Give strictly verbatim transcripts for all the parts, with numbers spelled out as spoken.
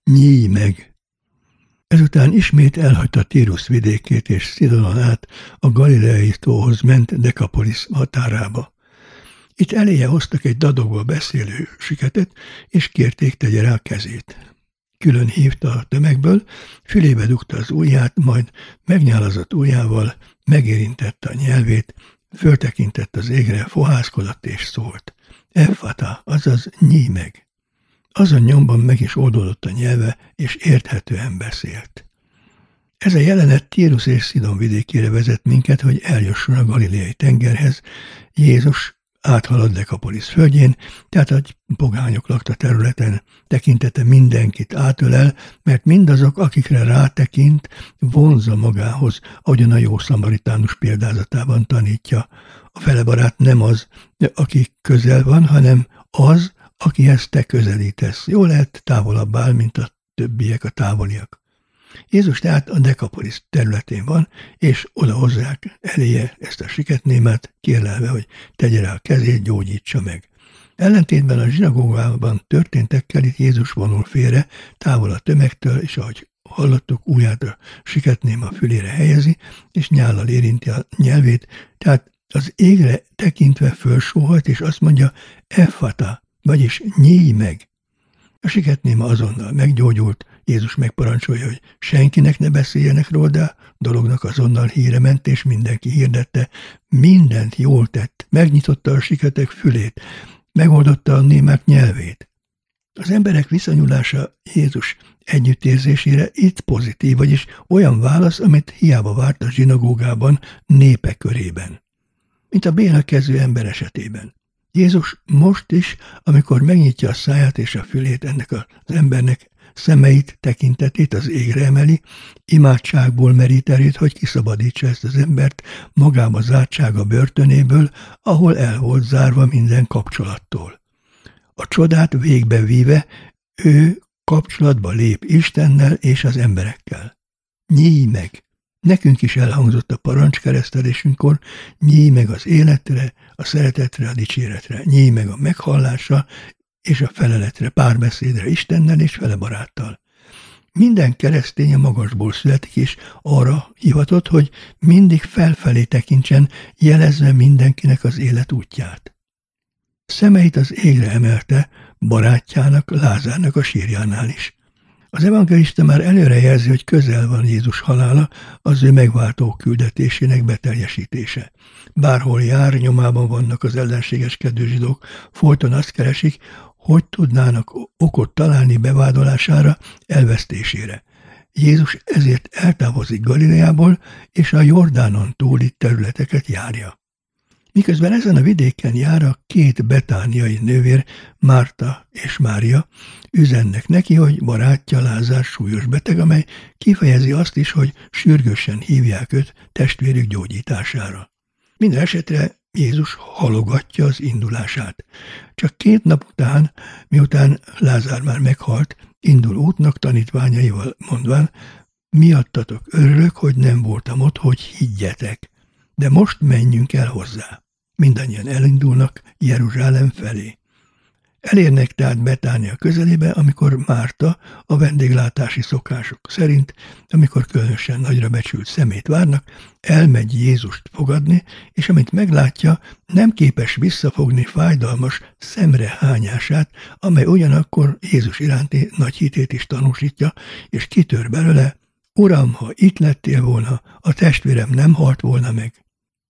nyíj meg! Ezután ismét elhagyta Tírus vidékét, és Szidonon át a Galileai tóhoz ment Dekapolisz határába. Itt eléje hoztak egy dadogva beszélő siketet, és kérték, tegye rá a kezét. Külön hívta a tömegből, fülébe dugta az ujját, majd megnyálazott ujjával megérintette a nyelvét, föltekintett az égre, fohászkodott és szólt. Effata, azaz nyíj meg! Azon nyomban meg is oldódott a nyelve, és érthetően beszélt. Ez a jelenet Tírus és Szidon vidékére vezet minket, hogy eljusson a Galileai tengerhez. Jézus áthalad Dekapolisz földjén, tehát a pogányok lakta területen, tekintete mindenkit átölel, mert mindazok, akikre rátekint, vonzza magához, ahogyan a jó szamaritánus példázatában tanítja. A felebarát nem az, aki közel van, hanem az, akihez te közelítesz. Jó lehet, távolabb áll, mint a többiek, a távoliak. Jézus tehát a Dekapolisz területén van, és oda hozzák eléje ezt a siketnémát, kérlelve, hogy tegye rá a kezét, gyógyítsa meg. Ellentétben a zsinagógában történtekkel itt Jézus vonul félre, távol a tömegtől, és ahogy hallottuk, ujját a siketnéma fülére helyezi, és nyállal érinti a nyelvét, tehát az égre tekintve fölsóhajt, és azt mondja, effata, vagyis nyíj meg. A siketnéma azonnal meggyógyult, Jézus megparancsolja, hogy senkinek ne beszéljenek róla, de a dolognak azonnal híre ment, és mindenki hirdette, mindent jól tett, megnyitotta a siketek fülét, megoldotta a némák nyelvét. Az emberek viszonyulása Jézus együttérzésére itt pozitív, vagyis olyan válasz, amit hiába várt a zsinagógában népe körében. Mint a béna kezű ember esetében. Jézus most is, amikor megnyitja a száját és a fülét ennek az embernek, szemeit, tekintetét az égre emeli, imádságból merít erőt, hogy kiszabadítsa ezt az embert magába zártsága börtönéből, ahol el volt zárva minden kapcsolattól. A csodát végbe víve, ő kapcsolatba lép Istennel és az emberekkel. Nyíj meg! Nekünk is elhangzott a parancs keresztelésünkkor, nyíj meg az életre, a szeretetre, a dicséretre, nyíj meg a meghallásra és a feleletre, párbeszédre Istennel és vele baráttal. Minden keresztény a magasból születik, és arra hivatott, hogy mindig felfelé tekintsen, jelezve mindenkinek az élet útját. Szemeit az égre emelte, barátjának, Lázárnak a sírjánál is. Az evangelista már előre jelzi, hogy közel van Jézus halála, az ő megváltó küldetésének beteljesítése. Bárhol jár, nyomában vannak az ellenségeskedő zsidók, folyton azt keresik, hogy tudnának okot találni bevádolására, elvesztésére. Jézus ezért eltávozik Galileából, és a Jordánon túli területeket járja. Miközben ezen a vidéken jár, a két betániai nővér, Márta és Mária, üzennek neki, hogy barátja Lázár súlyos beteg, amely kifejezi azt is, hogy sürgősen hívják őt testvérük gyógyítására. Minden esetre Jézus halogatja az indulását. Csak két nap után, miután Lázár már meghalt, indul útnak tanítványaival mondván, miattatok örülök, hogy nem voltam ott, hogy higgyetek, de most menjünk el hozzá. Mindannyian elindulnak Jeruzsálem felé. Elérnek tehát Betánia közelébe, amikor Márta a vendéglátási szokások szerint, amikor különösen nagyra becsült szemét várnak, elmegy Jézust fogadni, és amit meglátja, nem képes visszafogni fájdalmas szemrehányását, amely ugyanakkor Jézus iránti nagy hitét is tanúsítja, és kitör belőle, Uram, ha itt lettél volna, a testvérem nem halt volna meg.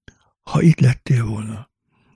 Ha itt lettél volna.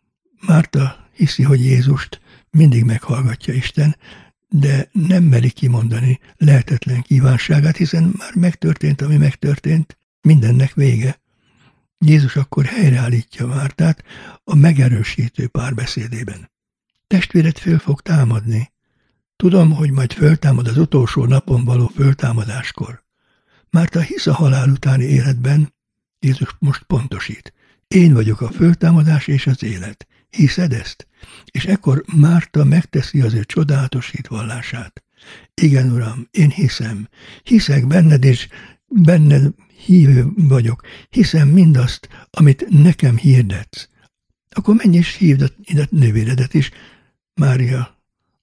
Márta hiszi, hogy Jézust mindig meghallgatja Isten, de nem meri kimondani lehetetlen kívánságát, hiszen már megtörtént, ami megtörtént, mindennek vége. Jézus akkor helyreállítja Mártát a megerősítő párbeszédében. Testvéred föl fog támadni. Tudom, hogy majd föltámad az utolsó napon való föltámadáskor. Márta hisz a halál utáni életben, Jézus most pontosít. Én vagyok a föltámadás és az élet. Hiszed ezt? És ekkor Márta megteszi az ő csodálatos hitvallását. Igen, Uram, én hiszem. Hiszek benned, és benned hívő vagyok. Hiszem mindazt, amit nekem hirdetsz. Akkor menj és hívd ide nővéredet is. Mária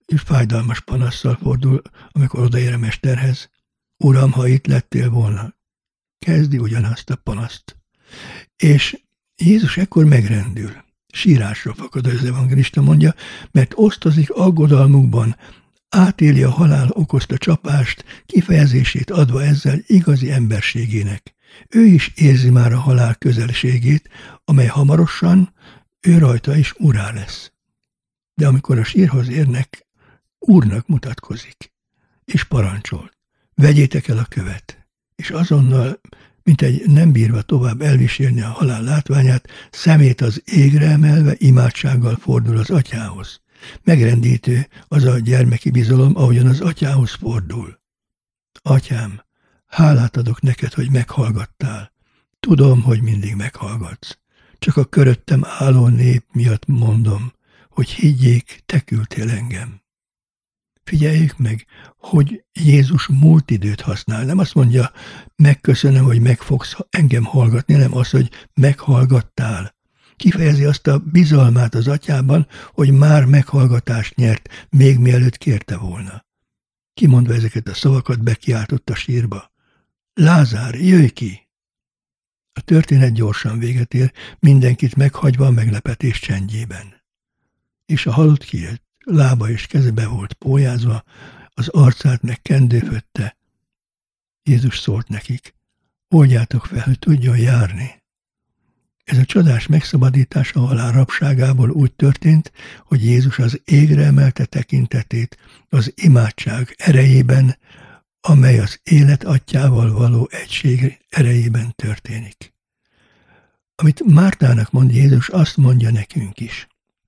és fájdalmas panasszal fordul, amikor odaér a mesterhez. Uram, ha itt lettél volna, kezdi ugyanazt a panaszt. És Jézus ekkor megrendül. Sírásra fakad, az evangelista mondja, mert osztozik aggodalmukban, átéli a halál okozta csapást, kifejezését adva ezzel igazi emberségének. Ő is érzi már a halál közelségét, amely hamarosan ő rajta is urá lesz. De amikor a sírhoz érnek, úrnak mutatkozik, és parancsol. Vegyétek el a követ, és azonnal, mint egy nem bírva tovább elvisélni a halál látványát, szemét az égre emelve imádsággal fordul az atyához. Megrendítő az a gyermeki bizalom, ahogyan az atyához fordul. Atyám, hálát adok neked, hogy meghallgattál. Tudom, hogy mindig meghallgatsz. Csak a köröttem álló nép miatt mondom, hogy higgyék, te küldtél engem. Figyeljük meg, hogy Jézus múlt időt használ. Nem azt mondja, megköszönöm, hogy meg fogsz engem hallgatni, nem az, hogy meghallgattál. Kifejezi azt a bizalmát az atyában, hogy már meghallgatást nyert, még mielőtt kérte volna. Kimondva ezeket a szavakat, bekiáltott a sírba. Lázár, jöjj ki! A történet gyorsan véget ér, mindenkit meghagyva a meglepetés csendjében. És a halott kijött, lába és keze be volt pólyázva, az arcát meg kendő fötte. Jézus szólt nekik, oldjátok fel, hogy tudjon járni. Ez a csodás megszabadítás a halál rabságából úgy történt, hogy Jézus az égre emelte tekintetét az imádság erejében, amely az élet atyával való egység erejében történik. Amit Mártának mond Jézus, azt mondja nekünk is.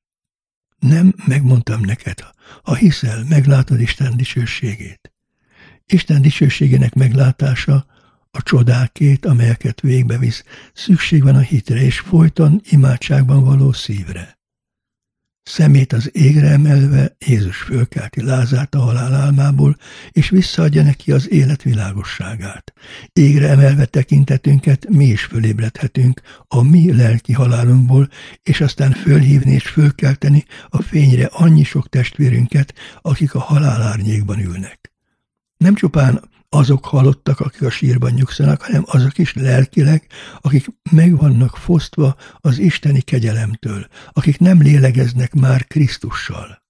Nem megmondtam neked, ha hiszel, meglátod Isten dicsőségét. Isten dicsőségének meglátása a csodákét, amelyeket végbevisz, szükség van a hitre, és folyton imádságban való szívre. Szemét az égre emelve Jézus fölkelti Lázárt a halál álmából, és visszaadja neki az élet világosságát. Égre emelve tekintetünket mi is fölébredhetünk a mi lelki halálunkból, és aztán fölhívni és fölkelteni a fényre annyi sok testvérünket, akik a halálárnyékban ülnek. Nem csupán azok halottak, akik a sírban nyugszanak, hanem azok is lelkileg, akik meg vannak fosztva az isteni kegyelemtől, akik nem lélegeznek már Krisztussal.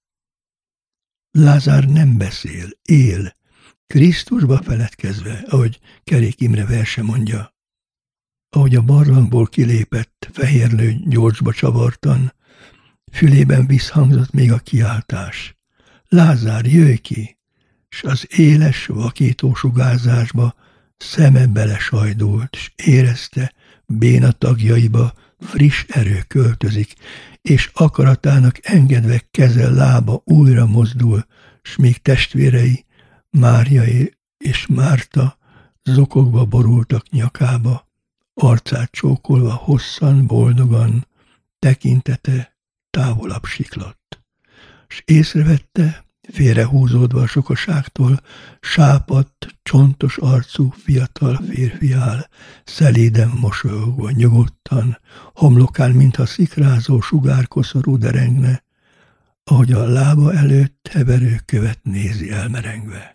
Lázár nem beszél, él, Krisztusba feledkezve, ahogy Kerék Imre verse mondja. Ahogy a barlangból kilépett, fehérlő gyolcsba csavartan, fülében visszhangzott még a kiáltás. Lázár, jöjj ki! S az éles, vakító sugárzásba szeme belesajdult, s érezte, béna tagjaiba friss erő költözik, és akaratának engedve keze lába újra mozdul, s még testvérei, Mária és Márta zokogva borultak nyakába, arcát csókolva hosszan, boldogan, tekintete távolabb siklott. S észrevette, félrehúzódva a sokaságtól, sápadt, csontos arcú fiatal férfi áll, szeléden mosolyogva, nyugodtan, homlokán, mintha szikrázó sugárkoszorú derengne, ahogy a lába előtt heverő követ nézi elmerengve.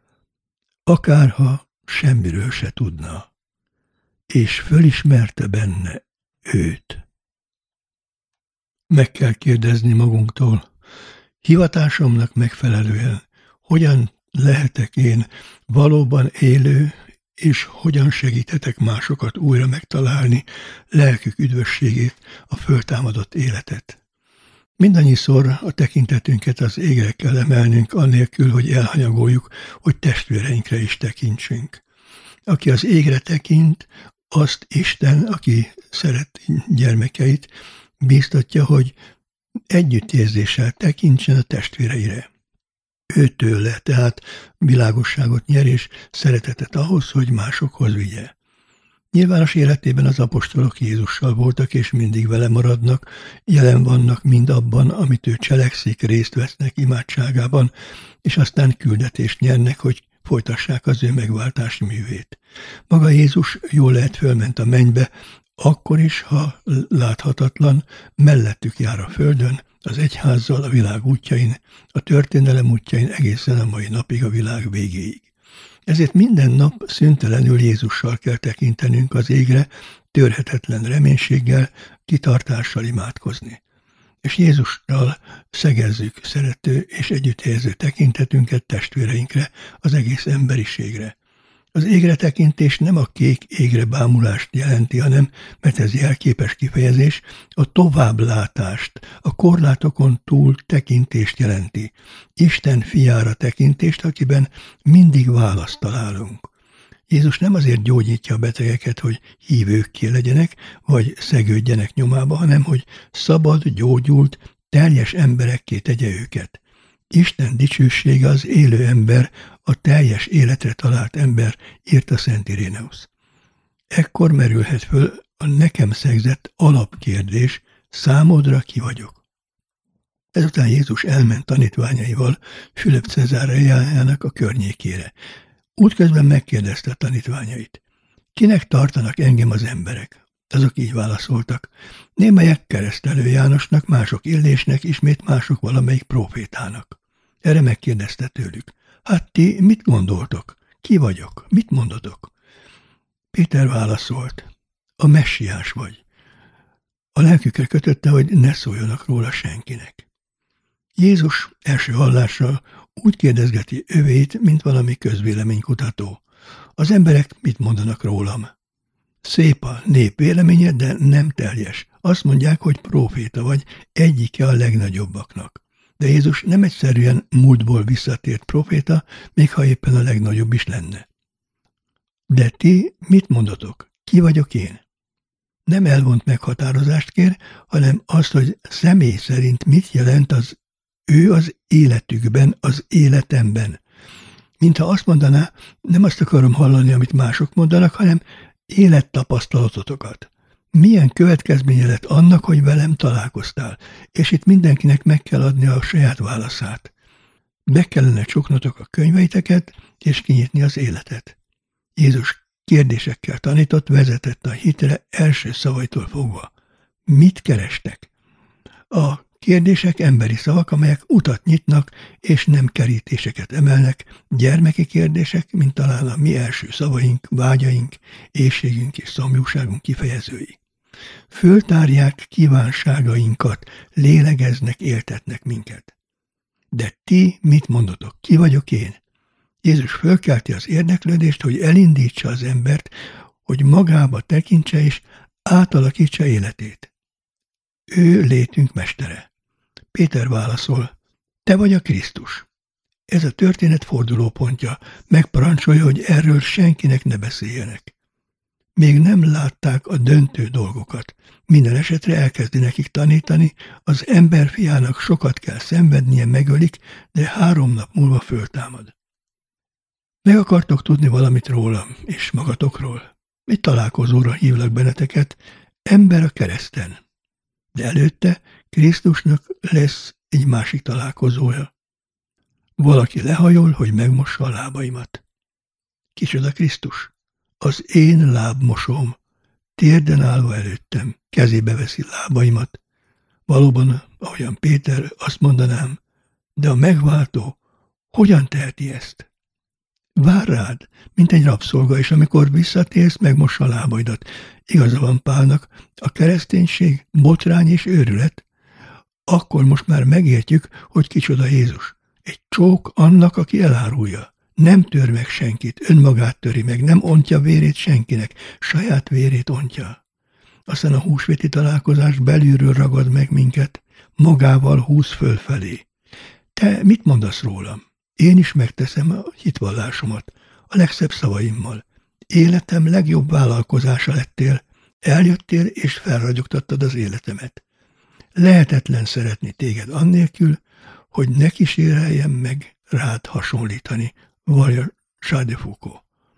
Akárha semmiről se tudna, és fölismerte benne őt. Meg kell kérdezni magunktól, hivatásomnak megfelelően hogyan lehetek én valóban élő, és hogyan segíthetek másokat újra megtalálni lelkük üdvösségét, a föltámadott életet. Mindannyiszor a tekintetünket az égre kell emelnünk, annélkül, hogy elhanyagoljuk, hogy testvéreinkre is tekintsünk. Aki az égre tekint, azt Isten, aki szeret gyermekeit, bíztatja, hogy együttérzéssel tekintsen a testvéreire. Őtőle, tehát világosságot nyer és szeretetet ahhoz, hogy másokhoz vigye. Nyilvános életében az apostolok Jézussal voltak, és mindig vele maradnak, jelen vannak mind abban, amit ő cselekszik, részt vesznek imádságában, és aztán küldetést nyernek, hogy folytassák az ő megváltási művét. Maga Jézus jól lehet fölment a mennybe, akkor is, ha láthatatlan, mellettük jár a földön, az egyházzal a világ útjain, a történelem útjain egészen a mai napig, a világ végéig. Ezért minden nap szüntelenül Jézussal kell tekintenünk az égre, törhetetlen reménységgel, kitartással imádkozni. És Jézussal szegezzük szerető és együttérző tekintetünket testvéreinkre, az egész emberiségre. Az égre tekintés nem a kék égre bámulást jelenti, hanem, mert ez jelképes kifejezés, a továbblátást, a korlátokon túl tekintést jelenti. Isten fiára tekintést, akiben mindig választ találunk. Jézus nem azért gyógyítja a betegeket, hogy hívőkké legyenek, vagy szegődjenek nyomába, hanem hogy szabad, gyógyult, teljes emberekké tegye őket. Isten dicsősége az élő ember, a teljes életre talált ember, írta Szent Iréneusz. Ekkor merülhet föl a nekem szegzett alapkérdés, számodra ki vagyok? Ezután Jézus elment tanítványaival Fülöp Cezáreájának a környékére. Útközben megkérdezte a tanítványait. Kinek tartanak engem az emberek? Azok így válaszoltak. Némelyek Keresztelő Jánosnak, mások Illésnek, ismét mások valamelyik prófétának. Erre megkérdezte tőlük. Hát ti mit gondoltok? Ki vagyok? Mit mondotok? Péter válaszolt. A messiás vagy. A lelkükre kötötte, hogy ne szóljanak róla senkinek. Jézus első hallásra úgy kérdezgeti övét, mint valami közvéleménykutató. Az emberek mit mondanak rólam? Szép a nép véleménye, de nem teljes. Azt mondják, hogy próféta vagy, egyike a legnagyobbaknak. De Jézus nem egyszerűen múltból visszatért próféta, még ha éppen a legnagyobb is lenne. De ti mit mondotok? Ki vagyok én? Nem elvont meghatározást kér, hanem azt, hogy személy szerint mit jelent az ő az életükben, az életemben. Mintha azt mondaná, nem azt akarom hallani, amit mások mondanak, hanem élettapasztalatotokat. Milyen következménye lett annak, hogy velem találkoztál, és itt mindenkinek meg kell adni a saját válaszát. Be kellene csuknotok a könyveiteket, és kinyitni az életet. Jézus kérdésekkel tanított, vezetett a hitre első szavaitól fogva. Mit kerestek? A kérdések emberi szavak, amelyek utat nyitnak, és nem kerítéseket emelnek, gyermeki kérdések, mint talán a mi első szavaink, vágyaink, éhségünk és szomjúságunk kifejezői. Föltárják kívánságainkat, lélegeznek, éltetnek minket. De ti mit mondotok? Ki vagyok én? Jézus fölkelti az érdeklődést, hogy elindítsa az embert, hogy magába tekintse és átalakítsa életét. Ő létünk mestere. Péter válaszol, te vagy a Krisztus. Ez a történet fordulópontja, megparancsolja, hogy erről senkinek ne beszéljenek. Még nem látták a döntő dolgokat. Minden esetre elkezdi nekik tanítani, az emberfiának sokat kell szenvednie, megölik, de három nap múlva föltámad. Meg akartok tudni valamit rólam és magatokról? Egy találkozóra hívlak benneteket, ember a kereszten. De előtte Krisztusnak lesz egy másik találkozója. Valaki lehajol, hogy megmossa a lábaimat. Kicsoda Krisztus? Az én lábmosóm, térden állva előttem, kezébe veszi lábaimat. Valóban, ahogyan Péter, azt mondanám, de a megváltó hogyan teheti ezt? Vár rád, mint egy rabszolga, és amikor visszatérsz, megmossa a lábaidat. Igaza van Pálnak, a kereszténység botrány és őrület. Akkor most már megértjük, hogy kicsoda Jézus. Egy csók annak, aki elárulja. Nem tör meg senkit, önmagát töri meg, nem ontja vérét senkinek, saját vérét ontja. Aztán a húsvéti találkozás belülről ragad meg minket, magával húz fölfelé. Te mit mondasz rólam? Én is megteszem a hitvallásomat, a legszebb szavaimmal. Életem legjobb vállalkozása lettél, eljöttél és felragyogtattad az életemet. Lehetetlen szeretni téged annélkül, hogy ne kíséreljem meg rád hasonlítani, vallja Charles de Foucault.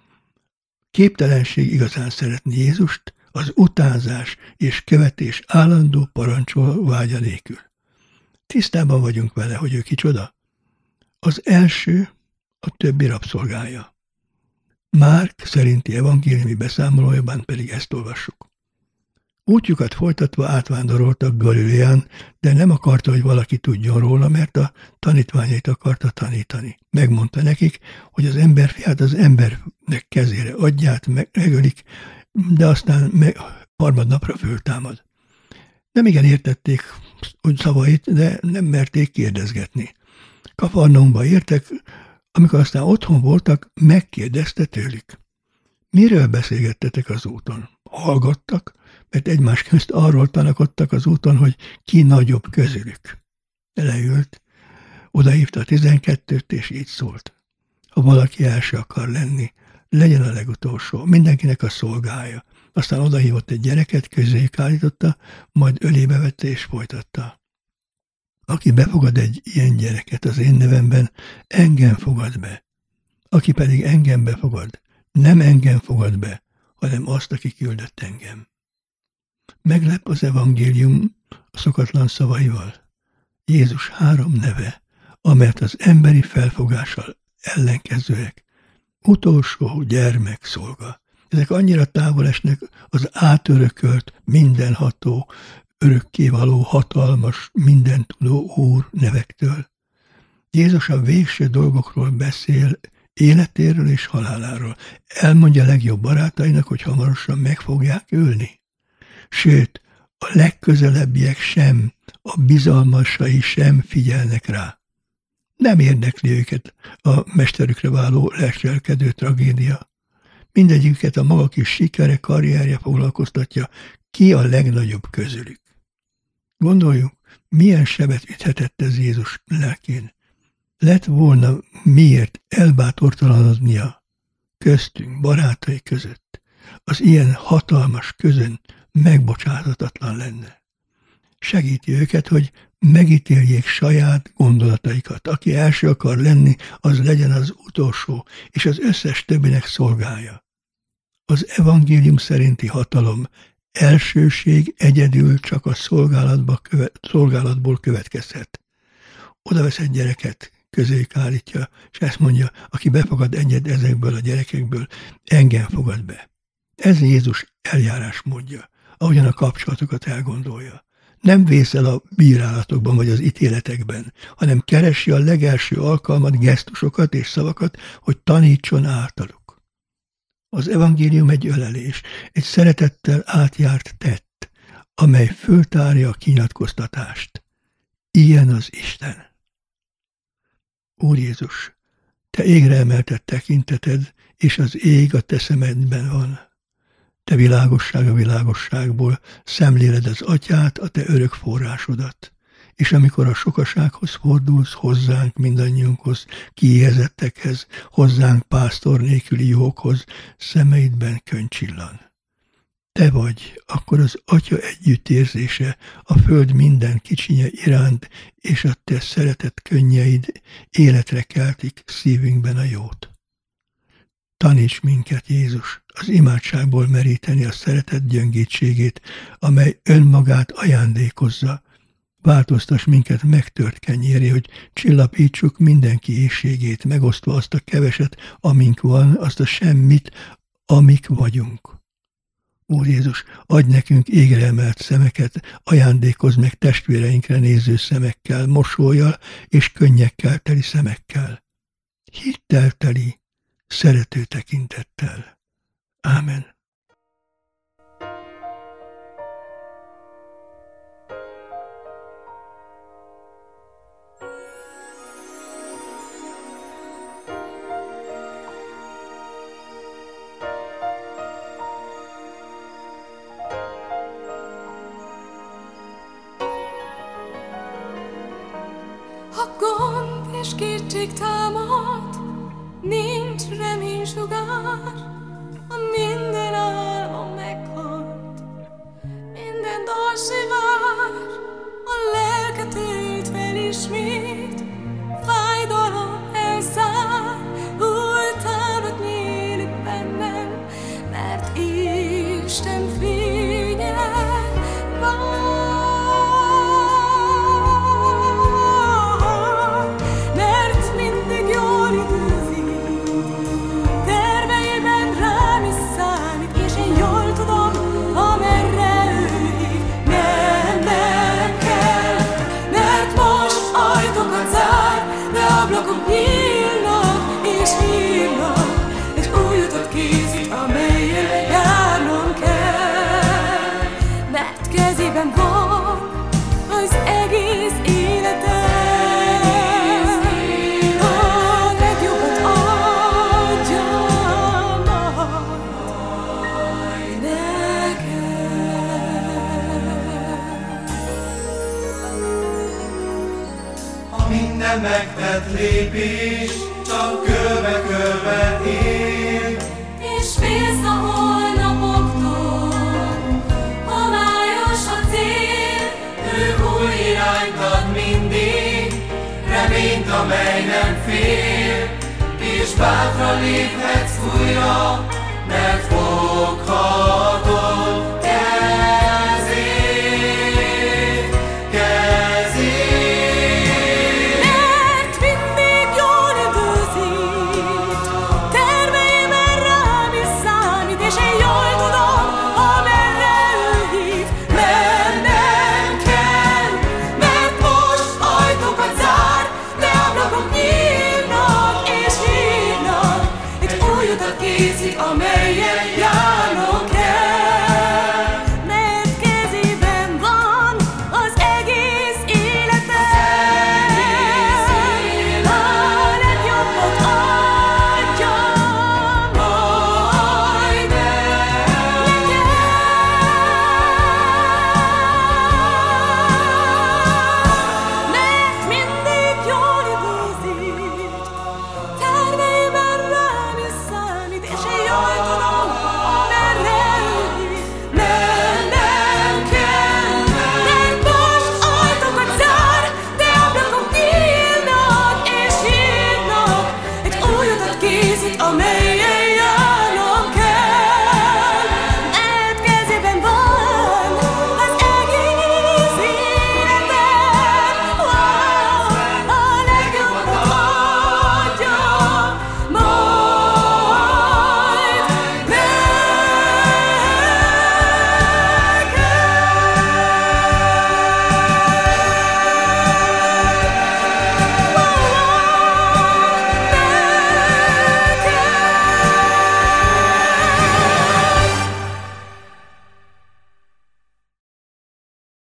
Képtelenség igazán szeretni Jézust, az utánzás és követés állandó parancsol vágya nélkül. Tisztában vagyunk vele, hogy ő kicsoda? Az első a többi rabszolgája. Márk szerinti evangéliumi beszámolójában pedig ezt olvassuk. Útjukat folytatva átvándoroltak Galileán, de nem akarta, hogy valaki tudjon róla, mert a tanítványait akarta tanítani. Megmondta nekik, hogy az emberfiát az embernek kezére adját, megölik, de aztán meg, harmadnapra föltámad. Nem igen értették úgy szavait, de nem merték kérdezgetni. Kafarnaumba értek, amikor aztán otthon voltak, megkérdezte tőlük. Miről beszélgettetek az úton? Hallgattak, mert egymás közt arról tanakodtak az úton, hogy ki nagyobb közülük. Leült, odahívta a tizenkettőt, és így szólt. Ha valaki első akar lenni, legyen a legutolsó, mindenkinek a szolgája. Aztán odahívott egy gyereket, közéjük állította, majd ölébe vette és folytatta. Aki befogad egy ilyen gyereket az én nevemben, engem fogad be. Aki pedig engem befogad, nem engem fogad be, hanem azt, aki küldött engem. Meglep az evangélium a szokatlan szavaival. Jézus három neve, amelyet az emberi felfogással ellenkezőek, utolsó gyermek szolga. Ezek annyira távol esnek az átörökölt, mindenható, örökkévaló, hatalmas, mindentudó Úr nevektől. Jézus a végső dolgokról beszél, életéről és haláláról. Elmondja legjobb barátainak, hogy hamarosan meg fogják ölni. Sőt, a legközelebbiek sem, a bizalmasai sem figyelnek rá. Nem érdekli őket a mesterükre váló leselkedő tragédia. Mindegyiküket a maga kis sikere, karrierje foglalkoztatja, ki a legnagyobb közülük. Gondoljuk, milyen sebet üthetett ez Jézus lelkén. Lett volna miért elbátortalanodnia köztünk, barátai között. Az ilyen hatalmas közön megbocsáthatatlan lenne. Segíti őket, hogy megítéljék saját gondolataikat. Aki első akar lenni, az legyen az utolsó, és az összes többinek szolgálja. Az evangélium szerinti hatalom, elsőség egyedül csak a szolgálatba köve, szolgálatból következhet. Oda vesz egy gyereket, közéjük állítja, és ezt mondja, aki befogad egyet ezekből a gyerekekből, engem fogad be. Ez Jézus eljárásmódja, ahogyan a kapcsolatokat elgondolja. Nem vészel a bírálatokban vagy az ítéletekben, hanem keresi a legelső alkalmat, gesztusokat és szavakat, hogy tanítson általuk. Az evangélium egy ölelés, egy szeretettel átjárt tett, amely föltárja a kinyilatkoztatást. Ilyen az Isten. Úr Jézus, te égre emeltett tekinteted, és az ég a te szemedben van. Te világosság a világosságból, szemléled az atyát, a te örök forrásodat. És amikor a sokasághoz fordulsz, hozzánk mindannyiunkhoz, kiéhezettekhez, hozzánk pásztor nélküli jókhoz, szemeidben könycsillan. Te vagy, akkor az Atya együttérzése a föld minden kicsinye iránt, és a te szeretett könnyeid életre keltik szívünkben a jót. Taníts minket, Jézus, az imádságból meríteni a szeretet gyöngétségét, amely önmagát ajándékozza. Változtass minket megtört kenyéré, hogy csillapítsuk mindenki éhségét, megosztva azt a keveset, amink van, azt a semmit, amik vagyunk. Úr Jézus, adj nekünk égre emelt szemeket, ajándékozz meg testvéreinkre néző szemekkel, mosollyal és könnyekkel teli szemekkel. Hittel teli, szerető tekintettel. Ámen. Ha gond és kétség támad, nincs reménysugár, ha minden álom meghalt, minden dal sivár, a lelket ölt fel ismét, fájdalom elszáll, új tárat nyílik bennem, mert Isten fénye van. Terveiben rám is számít el megtett lépés csak körbe-körbe ér. És félsz a holnapoktól, homályos a cél. Ő új irányt ad mindig, reményt, amely nem fél, és bátran léphetsz újra, mert foghatod kezét, kezét. Mert mindig jól időzít, terveiben rám is számít, és én jól tudom, amerre ő hív. Mennem kell, mert most ajtókat zár, de ablakok nyílnak és hívnak. Egy új utat készít, amelyen